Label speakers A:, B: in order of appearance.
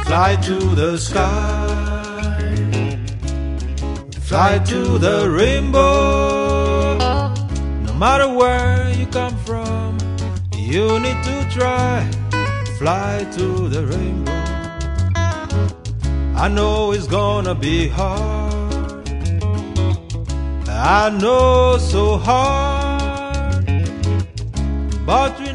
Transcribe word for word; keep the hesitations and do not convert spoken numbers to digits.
A: Fly to the sky, fly to the rainbow. No matter where you come from, you need to try. Fly to the rainbow. I know it's gonna be hard, I know so hard, but we